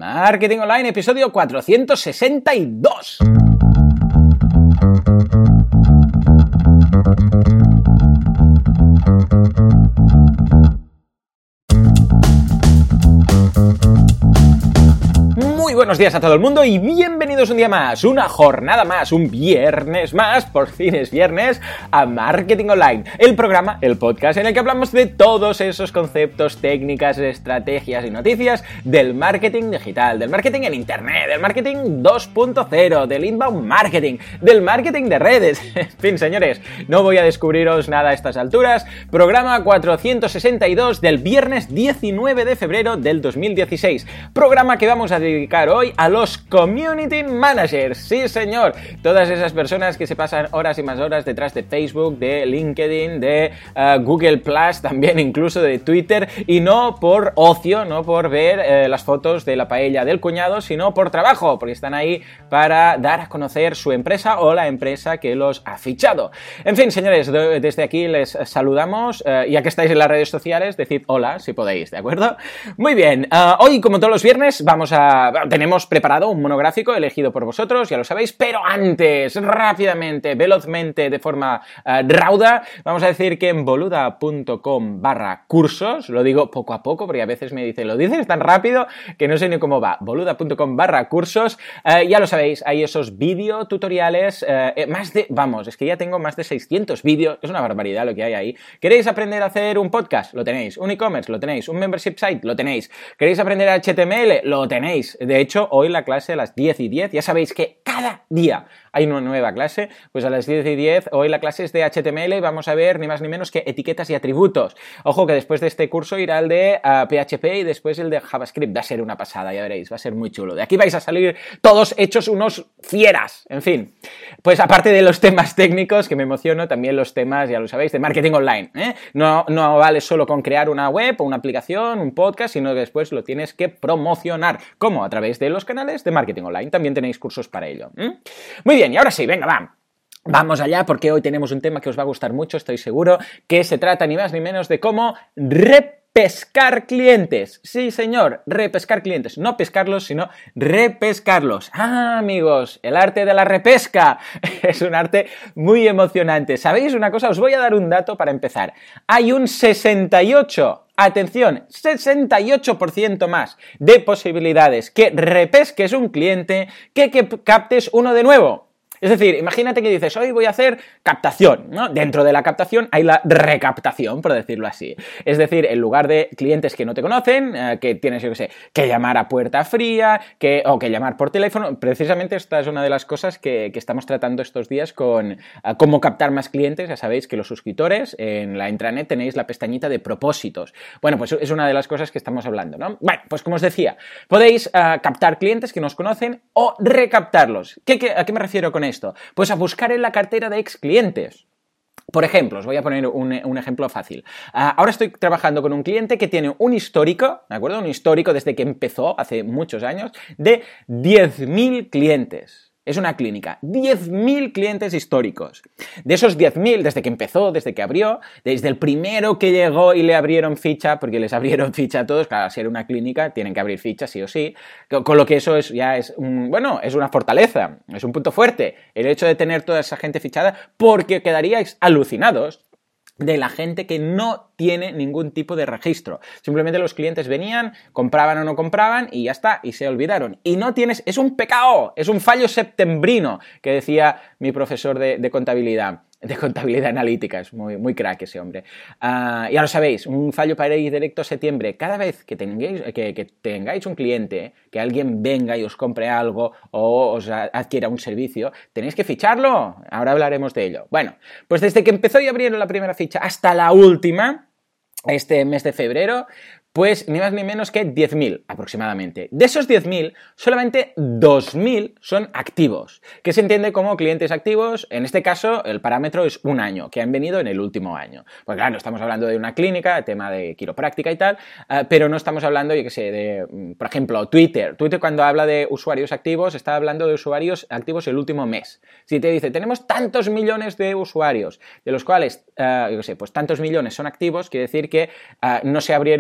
Marketing Online, episodio 462. Muy buenos días a todo el mundo y bienvenidos un día más, una jornada más, un viernes más, por fin es viernes, a Marketing Online, el programa, el podcast en el que hablamos de todos esos conceptos, técnicas, estrategias y noticias del marketing digital, del marketing en internet, del marketing 2.0, del inbound marketing, del marketing de redes. En fin, señores, no voy a descubriros nada a estas alturas. Programa 462 del viernes 19 de febrero del 2016. Programa que vamos a dedicar hoy a los Community Managers. Sí, señor. Todas esas personas que se pasan horas y más horas detrás de Facebook, de LinkedIn, de Google Plus, también incluso de Twitter, y no por ocio, no por ver las fotos de la paella del cuñado, sino por trabajo, porque están ahí para dar a conocer su empresa o la empresa que los ha fichado. En fin, señores, desde aquí les saludamos. Ya que estáis en las redes sociales, decid hola si podéis, ¿de acuerdo? Muy bien. Hoy, como todos los viernes, tenemos preparado un monográfico elegido por vosotros, ya lo sabéis, pero antes, rápidamente, velozmente, de forma rauda, vamos a decir que en boluda.com/cursos, lo digo poco a poco porque a veces me dicen, lo dices tan rápido que no sé ni cómo va, boluda.com/cursos, ya lo sabéis, hay esos vídeo tutoriales, es que ya tengo más de 600 vídeos, es una barbaridad lo que hay ahí. ¿Queréis aprender a hacer un podcast? Lo tenéis. ¿Un e-commerce? Lo tenéis. ¿Un membership site? Lo tenéis. ¿Queréis aprender HTML? Lo tenéis. De hecho, hoy la clase a las 10:10, ya sabéis que cada día hay una nueva clase, pues a las 10:10 hoy la clase es de HTML y vamos a ver ni más ni menos que etiquetas y atributos. Ojo que después de este curso irá el de PHP y después el de JavaScript. Va a ser una pasada, ya veréis, va a ser muy chulo. De aquí vais a salir todos hechos unos fieras. En fin, pues aparte de los temas técnicos, que me emociono, también los temas, ya lo sabéis, de marketing online, ¿eh? No vale solo con crear una web o una aplicación, un podcast, sino que después lo tienes que promocionar. ¿Cómo? A través de los canales de marketing online. También tenéis cursos para ello. Muy bien, y ahora sí, venga, vamos allá, porque hoy tenemos un tema que os va a gustar mucho, estoy seguro, que se trata ni más ni menos de cómo repescar clientes. Sí, señor, repescar clientes. No pescarlos, sino repescarlos. Ah, amigos, el arte de la repesca es un arte muy emocionante. ¿Sabéis una cosa? Os voy a dar un dato para empezar. Hay un 68% más de posibilidades que repesques un cliente que captes uno de nuevo. Es decir, imagínate que dices, hoy voy a hacer captación, ¿no? Dentro de la captación hay la recaptación, por decirlo así. Es decir, en lugar de clientes que no te conocen, que tienes, yo qué sé, que llamar a puerta fría, o que llamar por teléfono, precisamente esta es una de las cosas que estamos tratando estos días con cómo captar más clientes. Ya sabéis que los suscriptores en la intranet tenéis la pestañita de propósitos. Bueno, pues es una de las cosas que estamos hablando, ¿no? Bueno, pues como os decía, podéis captar clientes que nos conocen o recaptarlos. ¿A qué me refiero con esto? Pues a buscar en la cartera de ex clientes. Por ejemplo, os voy a poner un ejemplo fácil. Ahora estoy trabajando con un cliente que tiene un histórico, ¿de acuerdo? Un histórico desde que empezó, hace muchos años, de 10.000 clientes. Es una clínica, 10.000 clientes históricos. De esos 10.000, desde que empezó, desde que abrió, desde el primero que llegó y le abrieron ficha, porque les abrieron ficha a todos, claro, si era una clínica, tienen que abrir ficha sí o sí, con lo que eso es una fortaleza, es un punto fuerte, el hecho de tener toda esa gente fichada, porque quedaríais alucinados de la gente que no tiene ningún tipo de registro. Simplemente los clientes venían, compraban o no compraban y ya está, y se olvidaron. Y no tienes, es un pecado, es un fallo septembrino, que decía mi profesor de contabilidad analítica, es muy crack ese hombre. Ya lo sabéis, un fallo para ir directo a septiembre. Cada vez que tengáis un cliente, que alguien venga y os compre algo o os adquiera un servicio, tenéis que ficharlo. Ahora hablaremos de ello. Bueno, pues desde que empezó y abrieron la primera ficha hasta la última, este mes de febrero, pues ni más ni menos que 10.000 aproximadamente. De esos 10.000, solamente 2.000 son activos, que se entiende como clientes activos. En este caso, el parámetro es un año, que han venido en el último año. Pues claro, estamos hablando de una clínica, tema de quiropráctica y tal, pero no estamos hablando, yo qué sé, de, por ejemplo, Twitter. Twitter, cuando habla de usuarios activos, está hablando de usuarios activos el último mes. Si te dice, tenemos tantos millones de usuarios, de los cuales, yo qué sé, pues tantos millones son activos, quiere decir que no se abrieron un día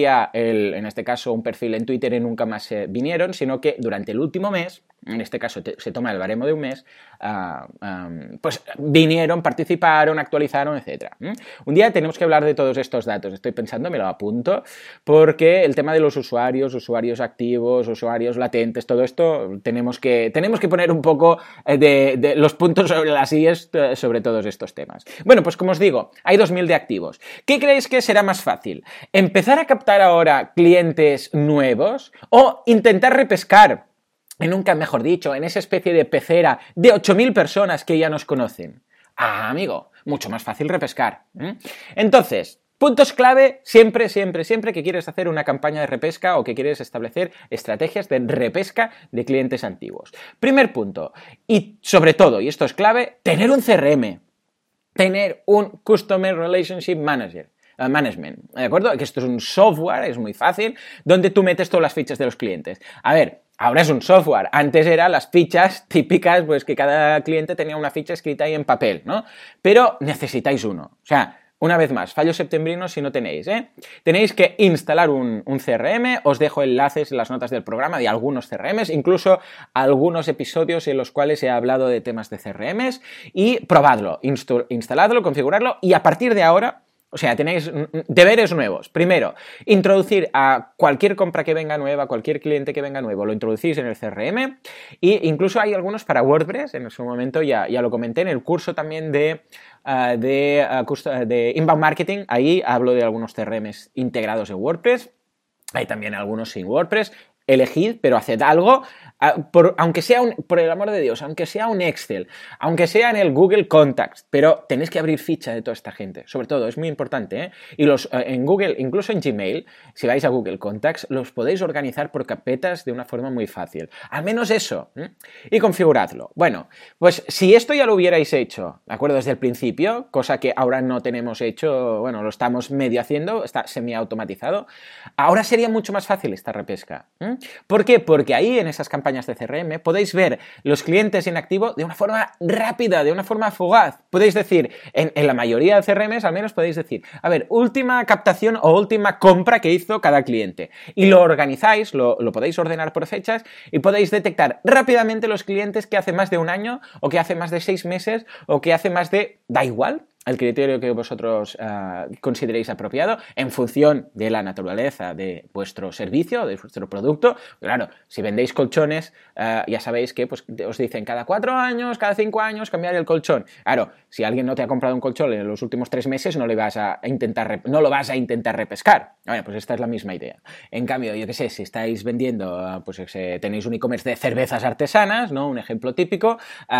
ya, en este caso, un perfil en Twitter y nunca más vinieron, sino que durante el último mes, en este caso se toma el baremo de un mes, pues vinieron, participaron, actualizaron, etc. Un día tenemos que hablar de todos estos datos. Estoy pensando, me lo apunto, porque el tema de los usuarios activos, usuarios latentes, todo esto, tenemos que poner un poco de los puntos sobre las IES sobre todos estos temas. Bueno, pues como os digo, hay 2.000 de activos. ¿Qué creéis que será más fácil? ¿Empezar a captar ahora clientes nuevos o intentar repescar, nunca mejor dicho, en esa especie de pecera de 8.000 personas que ya nos conocen? Ah, amigo, mucho más fácil repescar. Entonces, puntos clave siempre que quieres hacer una campaña de repesca o que quieres establecer estrategias de repesca de clientes antiguos. Primer punto, y sobre todo, y esto es clave, tener un CRM, tener un Customer Relationship Management, ¿de acuerdo? Que esto es un software, es muy fácil, donde tú metes todas las fichas de los clientes. A ver, ahora es un software. Antes eran las fichas típicas, pues que cada cliente tenía una ficha escrita ahí en papel, ¿no? Pero necesitáis uno. O sea, una vez más, fallo septembrino si no tenéis, ¿eh? Tenéis que instalar un CRM, os dejo enlaces en las notas del programa de algunos CRMs, incluso algunos episodios en los cuales he hablado de temas de CRMs, y probadlo, instaladlo, configurarlo, y a partir de ahora, o sea, tenéis deberes nuevos. Primero, introducir a cualquier compra que venga nueva, cualquier cliente que venga nuevo, lo introducís en el CRM, e incluso hay algunos para WordPress, en su momento ya lo comenté en el curso también de Inbound Marketing, ahí hablo de algunos CRMs integrados en WordPress, hay también algunos sin WordPress. Elegid, pero haced algo, aunque sea por el amor de Dios, aunque sea un Excel, aunque sea en el Google Contacts, pero tenéis que abrir ficha de toda esta gente, sobre todo, es muy importante, ¿eh? Y en Google, incluso en Gmail, si vais a Google Contacts, los podéis organizar por carpetas de una forma muy fácil, al menos eso, ¿eh? Y configuradlo. Bueno, pues si esto ya lo hubierais hecho, ¿de acuerdo? Desde el principio, cosa que ahora no tenemos hecho, bueno, lo estamos medio haciendo, está semi-automatizado, ahora sería mucho más fácil esta repesca, ¿eh? ¿Por qué? Porque ahí en esas campañas de CRM podéis ver los clientes en activo de una forma rápida, de una forma fugaz. Podéis decir, en la mayoría de CRMs al menos podéis decir, a ver, última captación o última compra que hizo cada cliente. Y lo organizáis, lo podéis ordenar por fechas y podéis detectar rápidamente los clientes que hace más de un año o que hace más de 6 meses o que hace más de... Da igual el criterio que vosotros consideréis apropiado en función de la naturaleza de vuestro servicio, de vuestro producto. Claro, si vendéis colchones, ya sabéis que pues, os dicen cada 4 años, cada 5 años cambiar el colchón. Claro, si alguien no te ha comprado un colchón en los últimos 3 meses, no lo vas a intentar repescar. Bueno, pues esta es la misma idea. En cambio, yo qué sé, si estáis vendiendo, pues tenéis un e-commerce de cervezas artesanas, ¿no? Un ejemplo típico,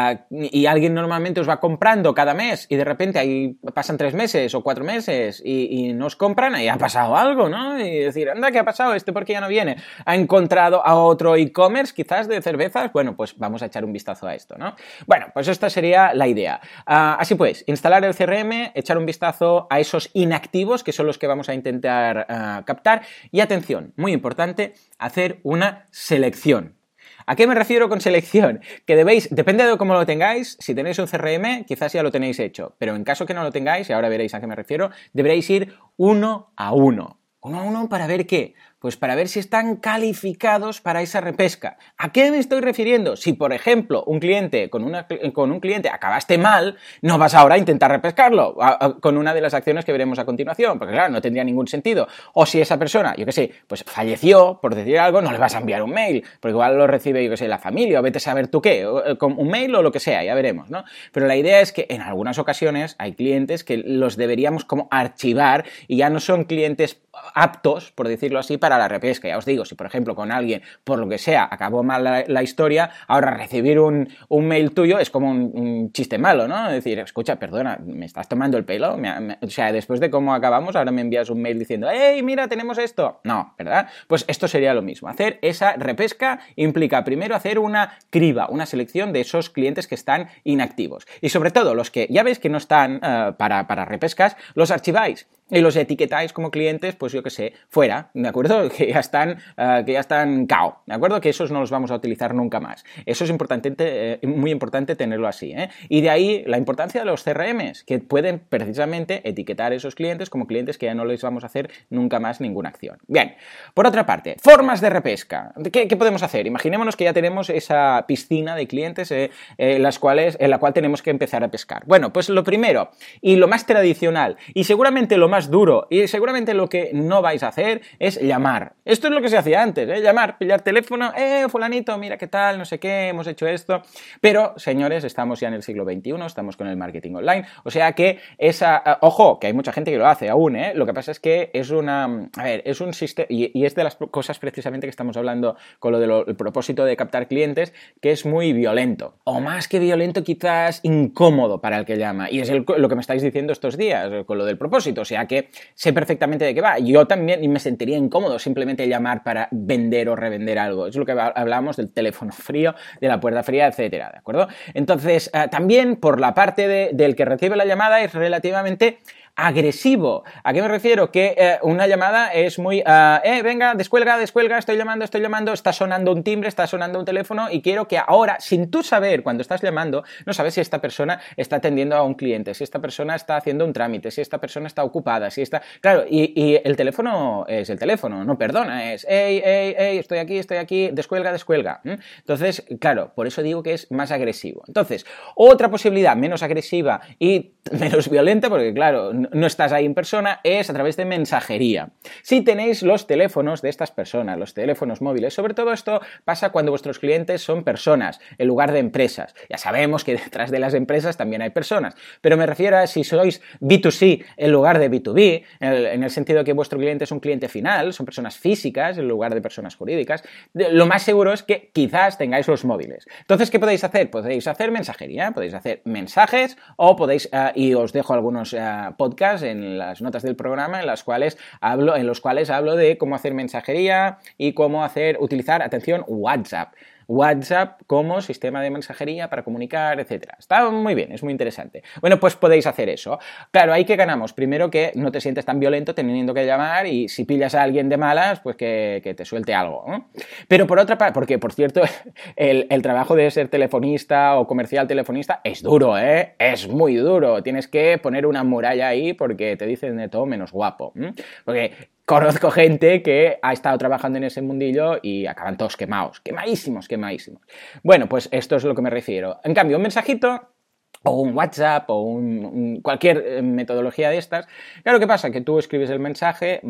y alguien normalmente os va comprando cada mes y de repente ahí pasan 3 meses o 4 meses y no os compran, ahí ha pasado algo, ¿no? Y decir, anda, ¿qué ha pasado? ¿Por qué ya no viene? ¿Ha encontrado a otro e-commerce quizás de cervezas? Bueno, pues vamos a echar un vistazo a esto, ¿no? Bueno, pues esta sería la idea. Así pues, instalar el CRM, echar un vistazo a esos inactivos que son los que vamos a intentar captar y atención, muy importante, hacer una selección. ¿A qué me refiero con selección? Que depende de cómo lo tengáis, si tenéis un CRM, quizás ya lo tenéis hecho, pero en caso que no lo tengáis, y ahora veréis a qué me refiero, deberéis ir uno a uno. ¿Uno a uno para ver qué? Pues para ver si están calificados para esa repesca. ¿A qué me estoy refiriendo? Si, por ejemplo, un cliente con un cliente acabaste mal, no vas ahora a intentar repescarlo con una de las acciones que veremos a continuación, porque claro, no tendría ningún sentido. O si esa persona, yo qué sé, pues falleció, por decir algo, no le vas a enviar un mail, porque igual lo recibe, yo qué sé, la familia, o vete a saber tú qué, con un mail o lo que sea, ya veremos, ¿no? Pero la idea es que en algunas ocasiones hay clientes que los deberíamos como archivar y ya no son clientes aptos, por decirlo así, para la repesca. Ya os digo, si por ejemplo con alguien, por lo que sea, acabó mal la historia, ahora recibir un mail tuyo es como un chiste malo, ¿no? Es decir, escucha, perdona, ¿me estás tomando el pelo? O sea, después de cómo acabamos, ahora me envías un mail diciendo, ¡hey, mira, tenemos esto! No, ¿verdad? Pues esto sería lo mismo. Hacer esa repesca implica primero hacer una criba, una selección de esos clientes que están inactivos. Y sobre todo, los que ya veis que no están para repescas, los archiváis. y los etiquetáis como clientes, pues yo qué sé, fuera, ¿de acuerdo? Que ya están cao, ¿de acuerdo? Que esos no los vamos a utilizar nunca más. Eso es importante, muy importante tenerlo así, ¿eh? Y de ahí la importancia de los CRMs, que pueden precisamente etiquetar a esos clientes como clientes que ya no les vamos a hacer nunca más ninguna acción. Bien, por otra parte, formas de repesca. ¿Qué podemos hacer? Imaginémonos que ya tenemos esa piscina de clientes en la cual tenemos que empezar a pescar. Bueno, pues lo primero y lo más tradicional y seguramente lo más duro y seguramente lo que no vais a hacer es llamar. Esto es lo que se hacía antes, llamar, pillar teléfono, fulanito, mira qué tal, no sé qué, hemos hecho esto. Pero, señores, estamos ya en el siglo XXI, estamos con el marketing online, o sea que ojo, que hay mucha gente que lo hace aún, lo que pasa es que es un sistema, y es de las cosas precisamente que estamos hablando con lo del propósito de captar clientes, que es muy violento, o más que violento, quizás incómodo para el que llama, y es lo que me estáis diciendo estos días con lo del propósito, o sea que sé perfectamente de qué va. Yo también me sentiría incómodo simplemente llamar para vender o revender algo, es lo que hablábamos del teléfono frío, de la puerta fría, etcétera, ¿de acuerdo? Entonces, también por la parte del que recibe la llamada es relativamente agresivo. ¿A qué me refiero? Que una llamada es muy venga, descuelga, estoy llamando, está sonando un timbre, está sonando un teléfono y quiero que ahora, sin tú saber cuando estás llamando, no sabes si esta persona está atendiendo a un cliente, si esta persona está haciendo un trámite, si esta persona está ocupada, si está... Claro, y el teléfono es el teléfono, no perdona, es estoy aquí, descuelga. Entonces, claro, por eso digo que es más agresivo. Entonces, otra posibilidad menos agresiva y menos violenta, porque claro, no estás ahí en persona, es a través de mensajería. Si tenéis los teléfonos de estas personas, los teléfonos móviles, sobre todo esto pasa cuando vuestros clientes son personas en lugar de empresas. Ya sabemos que detrás de las empresas también hay personas, pero me refiero a si sois B2C en lugar de B2B, en el sentido que vuestro cliente es un cliente final, son personas físicas en lugar de personas jurídicas, lo más seguro es que quizás tengáis los móviles. Entonces, ¿qué podéis hacer? Podéis hacer mensajería, podéis hacer mensajes o podéis, y os dejo algunos podcasts en las notas del programa en los cuales hablo de cómo hacer mensajería y cómo utilizar, atención, WhatsApp como sistema de mensajería para comunicar, etcétera. Está muy bien, es muy interesante. Bueno, pues podéis hacer eso. Claro, ahí que ganamos. Primero, que no te sientes tan violento teniendo que llamar y si pillas a alguien de malas, pues que te suelte algo, ¿no? Pero por otra parte, porque por cierto, el trabajo de ser telefonista o comercial telefonista es duro, es muy duro. Tienes que poner una muralla ahí porque te dicen de todo menos guapo. Porque conozco gente que ha estado trabajando en ese mundillo y acaban todos quemadísimos. Bueno, pues esto es a lo que me refiero. En cambio, un mensajito o un WhatsApp o cualquier metodología de estas, claro, ¿qué pasa? Que tú escribes el mensaje,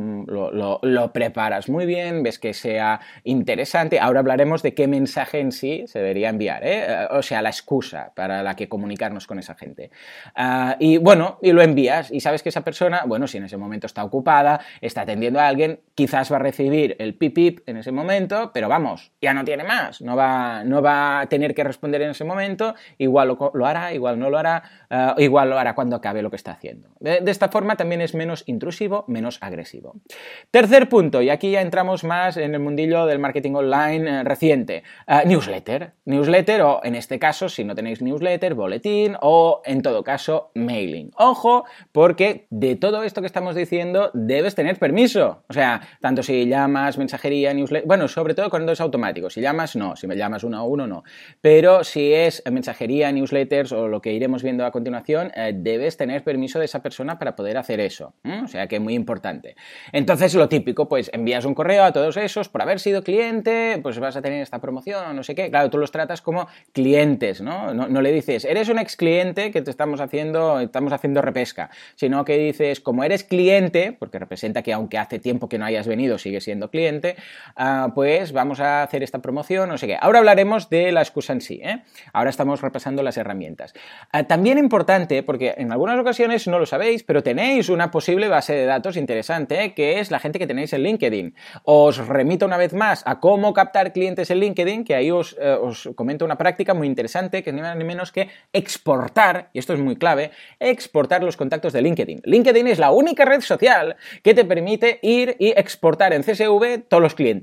lo preparas muy bien, ves que sea interesante. Ahora hablaremos de qué mensaje en sí se debería enviar, o sea, la excusa para la que comunicarnos con esa gente. Y bueno, y lo envías y sabes que esa persona, bueno, si en ese momento está ocupada, está atendiendo a alguien, quizás va a recibir el pip en ese momento, pero vamos, ya no tiene más, no va a tener que responder en ese momento, igual lo hará, igual no lo hará, igual lo hará cuando acabe lo que está haciendo. De esta forma también es menos intrusivo, menos agresivo. Tercer punto, y aquí ya entramos más en el mundillo del marketing online reciente. Newsletter o, en este caso, si no tenéis newsletter, boletín o, en todo caso, mailing. Ojo, porque de todo esto que estamos diciendo debes tener permiso. O sea, tanto si llamas, mensajería, newsletter... Bueno, sobre todo cuando es automático. Si llamas, no. Si me llamas uno a uno, no. Pero si es mensajería, newsletters o lo que iremos viendo a continuación, debes tener permiso de esa persona para poder hacer eso. O sea que es muy importante. Entonces, lo típico, pues envías un correo a todos esos, por haber sido cliente, pues vas a tener esta promoción o no sé qué. Claro, tú los tratas como clientes, ¿no? No le dices, eres un ex cliente que estamos haciendo repesca, sino que dices, como eres cliente, porque representa que aunque hace tiempo que no hayas venido, sigues siendo cliente, pues vamos a hacer esta promoción, no sé qué. Ahora hablaremos de la excusa en sí, Ahora estamos repasando las herramientas. También importante, porque en algunas ocasiones no lo sabéis, pero tenéis una posible base de datos interesante, que es la gente que tenéis en LinkedIn. Os remito una vez más a cómo captar clientes en LinkedIn, que ahí os comento una práctica muy interesante, que ni más ni menos que exportar, y esto es muy clave, exportar los contactos de LinkedIn. LinkedIn es la única red social que te permite ir y exportar en CSV todos los clientes.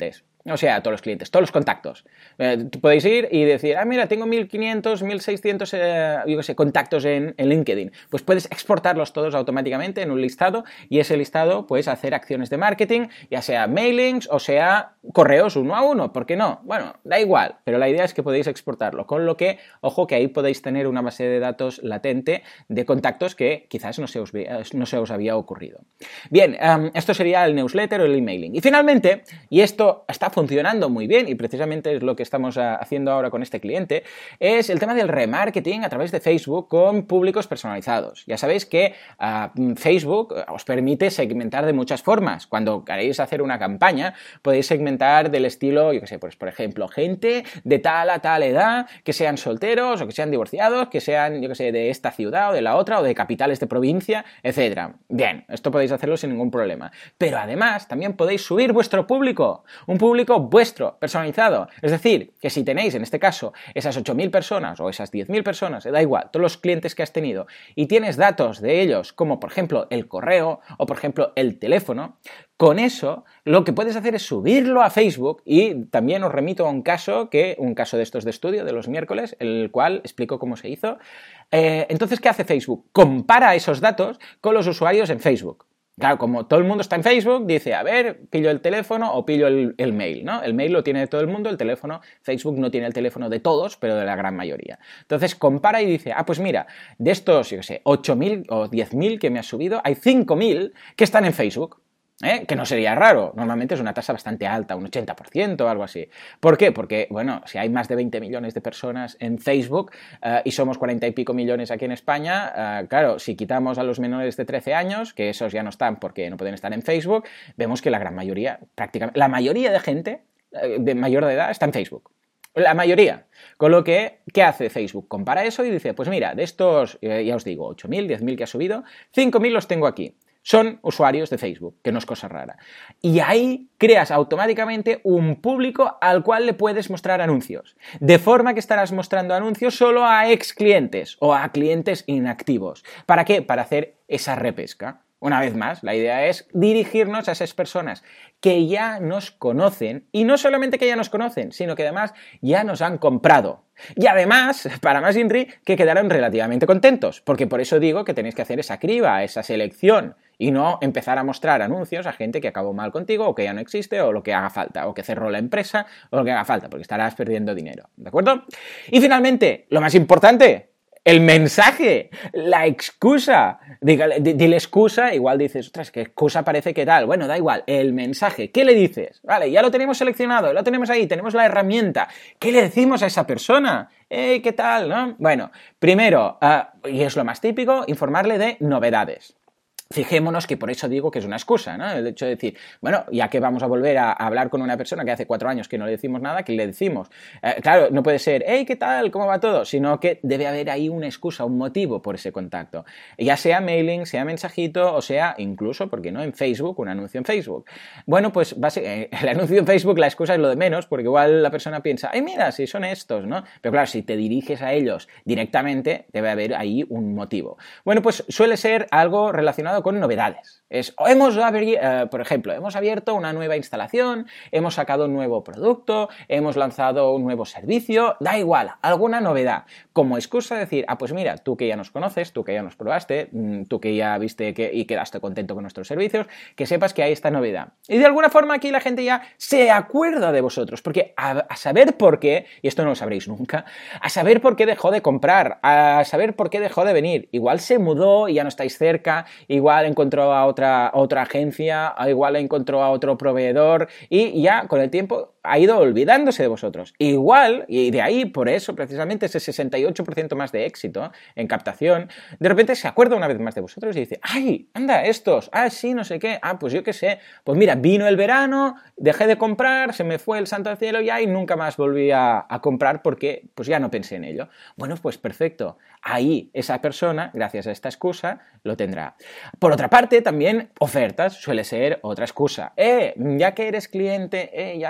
O sea, todos los clientes, todos los contactos. Podéis ir y decir, mira, tengo 1500, 1600, yo qué sé, contactos en LinkedIn. Pues puedes exportarlos todos automáticamente en un listado y ese listado puedes hacer acciones de marketing, ya sea mailings o sea correos uno a uno. ¿Por qué no? Bueno, da igual, pero la idea es que podéis exportarlo. Con lo que, ojo, que ahí podéis tener una base de datos latente de contactos que quizás no se os había ocurrido. Bien, esto sería el newsletter o el emailing. Y finalmente, y esto está funcionando muy bien y precisamente es lo que estamos haciendo ahora con este cliente, es el tema del remarketing a través de Facebook con públicos personalizados. Ya sabéis que Facebook os permite segmentar de muchas formas. Cuando queréis hacer una campaña, podéis segmentar del estilo, yo qué sé, pues por ejemplo, gente de tal a tal edad, que sean solteros o que sean divorciados, que sean, yo qué sé, de esta ciudad o de la otra o de capitales de provincia, etcétera. Bien, esto podéis hacerlo sin ningún problema. Pero además, también podéis subir vuestro público, un público vuestro, personalizado. Es decir, que si tenéis, en este caso, esas 8.000 personas o esas 10.000 personas, da igual, todos los clientes que has tenido, y tienes datos de ellos, como por ejemplo el correo o por ejemplo el teléfono, con eso lo que puedes hacer es subirlo a Facebook y también os remito a un caso de estos de estudio de los miércoles, el cual explico cómo se hizo. Entonces, ¿qué hace Facebook? Compara esos datos con los usuarios en Facebook. Claro, como todo el mundo está en Facebook, dice, a ver, pillo el teléfono o pillo el mail, ¿no? El mail lo tiene todo el mundo, el teléfono, Facebook no tiene el teléfono de todos, pero de la gran mayoría. Entonces compara y dice, pues mira, de estos, yo qué sé, 8.000 o 10.000 que me has subido, hay 5.000 que están en Facebook. Que no sería raro, normalmente es una tasa bastante alta, un 80% o algo así. ¿Por qué? Porque, bueno, si hay más de 20 millones de personas en Facebook y somos 40 y pico millones aquí en España, claro, si quitamos a los menores de 13 años, que esos ya no están porque no pueden estar en Facebook, vemos que la gran mayoría, prácticamente, la mayoría de gente de mayor de edad está en Facebook. La mayoría. Con lo que, ¿qué hace Facebook? Compara eso y dice, pues mira, de estos, ya os digo, 8.000, 10.000 que ha subido, 5.000 los tengo aquí. Son usuarios de Facebook, que no es cosa rara. Y ahí creas automáticamente un público al cual le puedes mostrar anuncios. De forma que estarás mostrando anuncios solo a ex clientes o a clientes inactivos. ¿Para qué? Para hacer esa repesca. Una vez más, la idea es dirigirnos a esas personas que ya nos conocen, y no solamente que ya nos conocen, sino que además ya nos han comprado. Y además, para más INRI, que quedaron relativamente contentos, porque por eso digo que tenéis que hacer esa criba, esa selección, y no empezar a mostrar anuncios a gente que acabó mal contigo, o que ya no existe, o lo que haga falta, o que cerró la empresa, o lo que haga falta, porque estarás perdiendo dinero, ¿de acuerdo? Y finalmente, lo más importante, el mensaje, la excusa. Dile excusa, igual dices, ostras, que excusa parece que tal. Bueno, da igual, el mensaje. ¿Qué le dices? Vale, ya lo tenemos seleccionado, lo tenemos ahí, tenemos la herramienta. ¿Qué le decimos a esa persona? ¿Qué tal? ¿No? Bueno, primero, y es lo más típico, informarle de novedades. Fijémonos que por eso digo que es una excusa, ¿no? El hecho de decir, bueno, ya que vamos a volver a hablar con una persona que hace 4 años que no le decimos nada, ¿qué le decimos? Claro, no puede ser, hey, ¿qué tal? ¿Cómo va todo? Sino que debe haber ahí una excusa, un motivo por ese contacto. Ya sea mailing, sea mensajito, o sea, incluso, ¿por qué no? En Facebook, un anuncio en Facebook. Bueno, pues el anuncio en Facebook, la excusa es lo de menos, porque igual la persona piensa, ay, mira, si son estos, ¿no? Pero claro, si te diriges a ellos directamente, debe haber ahí un motivo. Bueno, pues suele ser algo relacionado con novedades. Por ejemplo, hemos abierto una nueva instalación, hemos sacado un nuevo producto, hemos lanzado un nuevo servicio, da igual, alguna novedad. Como excusa decir, pues mira, tú que ya nos conoces, tú que ya nos probaste, tú que ya viste y quedaste contento con nuestros servicios, que sepas que hay esta novedad. Y de alguna forma aquí la gente ya se acuerda de vosotros, porque a saber por qué, y esto no lo sabréis nunca, a saber por qué dejó de comprar, a saber por qué dejó de venir. Igual se mudó y ya no estáis cerca, igual encontró a otra agencia, igual encontró a otro proveedor y ya con el tiempo ha ido olvidándose de vosotros. Igual, y de ahí, por eso, precisamente ese 68% más de éxito en captación, de repente se acuerda una vez más de vosotros y dice, ¡ay, anda, estos! ¡Ah, sí, no sé qué! ¡Ah, pues yo qué sé! Pues mira, vino el verano, dejé de comprar, se me fue el santo al cielo ya y nunca más volví a comprar porque pues ya no pensé en ello. Bueno, pues perfecto. Ahí esa persona, gracias a esta excusa, lo tendrá. Por otra parte, también ofertas suele ser otra excusa. Ya que eres cliente, ya que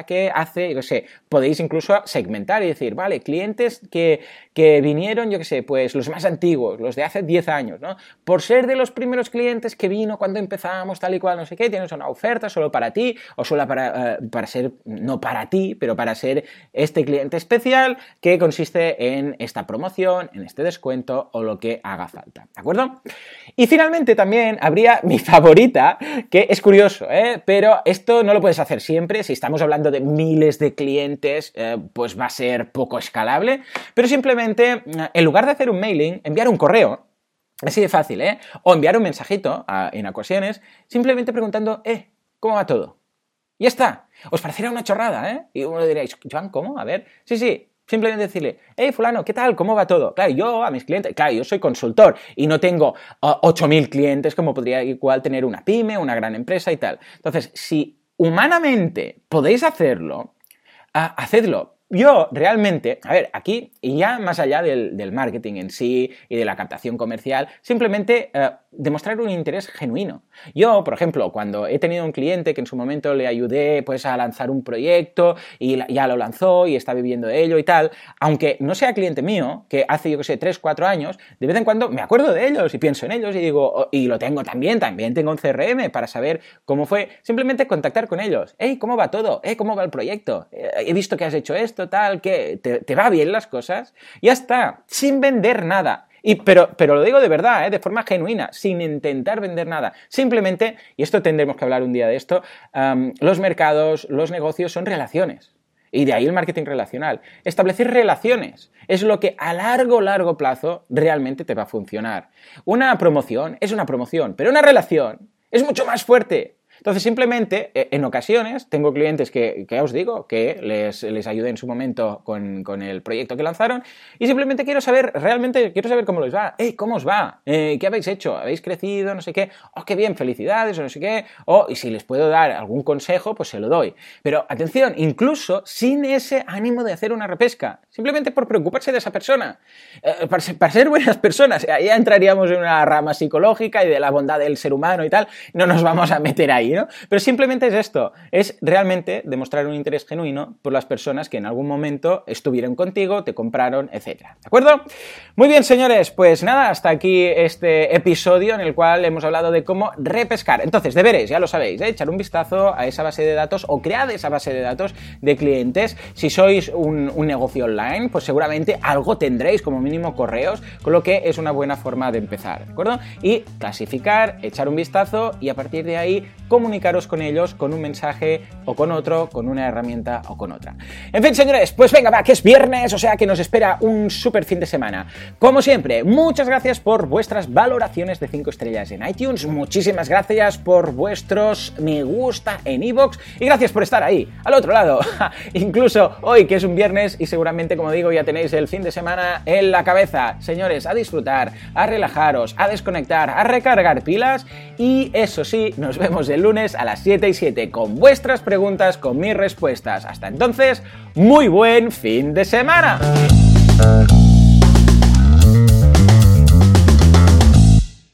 hace, yo qué sé, podéis incluso segmentar y decir, vale, clientes que vinieron, yo qué sé, pues los más antiguos, los de hace 10 años, ¿no? Por ser de los primeros clientes que vino cuando empezamos, tal y cual, no sé qué, tienes una oferta solo para ti o solo para ser, no para ti, pero para ser este cliente especial que consiste en esta promoción, en este descuento o lo que haga falta, ¿de acuerdo? Y finalmente también habría mi favorita, que es curioso, pero esto no lo puedes hacer siempre. Si estamos hablando de miles de clientes, pues va a ser poco escalable, pero simplemente, en lugar de hacer un mailing, enviar un correo, así de fácil, o enviar un mensajito en ocasiones, simplemente preguntando, ¿cómo va todo? Y ya está. Os parecerá una chorrada, Y uno diréis, Joan, ¿cómo? A ver, sí. Simplemente decirle, fulano, ¿qué tal? ¿Cómo va todo? Claro, yo a mis clientes, claro, yo soy consultor y no tengo 8.000 clientes como podría igual tener una pyme, una gran empresa y tal. Entonces, si humanamente podéis hacerlo, hacedlo. Yo realmente, a ver, aquí, y ya más allá del marketing en sí y de la captación comercial, simplemente demostrar un interés genuino. Yo, por ejemplo, cuando he tenido un cliente que en su momento le ayudé pues a lanzar un proyecto y ya lo lanzó y está viviendo de ello y tal, aunque no sea cliente mío, que hace, yo que sé, 3, 4 años, de vez en cuando me acuerdo de ellos y pienso en ellos y digo, y lo tengo también tengo un CRM para saber cómo fue, simplemente contactar con ellos. ¿Cómo va todo? ¿Cómo va el proyecto? He visto que has hecho esto, tal, que te va bien las cosas. Ya está, sin vender nada. Pero lo digo de verdad, de forma genuina, sin intentar vender nada. Simplemente, y esto tendremos que hablar un día de esto, los mercados, los negocios son relaciones. Y de ahí el marketing relacional. Establecer relaciones es lo que a largo plazo realmente te va a funcionar. Una promoción es una promoción, pero una relación es mucho más fuerte. Entonces, simplemente, en ocasiones, tengo clientes que os digo, que les ayudé en su momento con el proyecto que lanzaron y simplemente quiero saber cómo les va. ¿Cómo os va? ¿Qué habéis hecho? ¿Habéis crecido? No sé qué. ¡Qué bien! ¡Felicidades! O no sé qué. Y si les puedo dar algún consejo, pues se lo doy. Pero, atención, incluso sin ese ánimo de hacer una repesca. Simplemente por preocuparse de esa persona. Para ser buenas personas. Ahí entraríamos en una rama psicológica y de la bondad del ser humano y tal. No nos vamos a meter ahí, ¿no? Pero simplemente es esto, es realmente demostrar un interés genuino por las personas que en algún momento estuvieron contigo, te compraron, etc. ¿De acuerdo? Muy bien, señores, pues nada, hasta aquí este episodio en el cual hemos hablado de cómo repescar. Entonces, deberes, ya lo sabéis, echar un vistazo a esa base de datos o cread esa base de datos de clientes. Si sois un negocio online, pues seguramente algo tendréis, como mínimo correos, con lo que es una buena forma de empezar, ¿de acuerdo? Y clasificar, echar un vistazo y a partir de ahí comunicaros con ellos con un mensaje o con otro, con una herramienta o con otra. En fin, señores, pues venga, va, que es viernes, o sea que nos espera un súper fin de semana. Como siempre, muchas gracias por vuestras valoraciones de 5 estrellas en iTunes, muchísimas gracias por vuestros me gusta en iVoox y gracias por estar ahí, al otro lado. Incluso hoy, que es un viernes y seguramente, como digo, ya tenéis el fin de semana en la cabeza. Señores, a disfrutar, a relajaros, a desconectar, a recargar pilas y eso sí, nos vemos el lunes a las 7:07 con vuestras preguntas, con mis respuestas. Hasta entonces, muy buen fin de semana.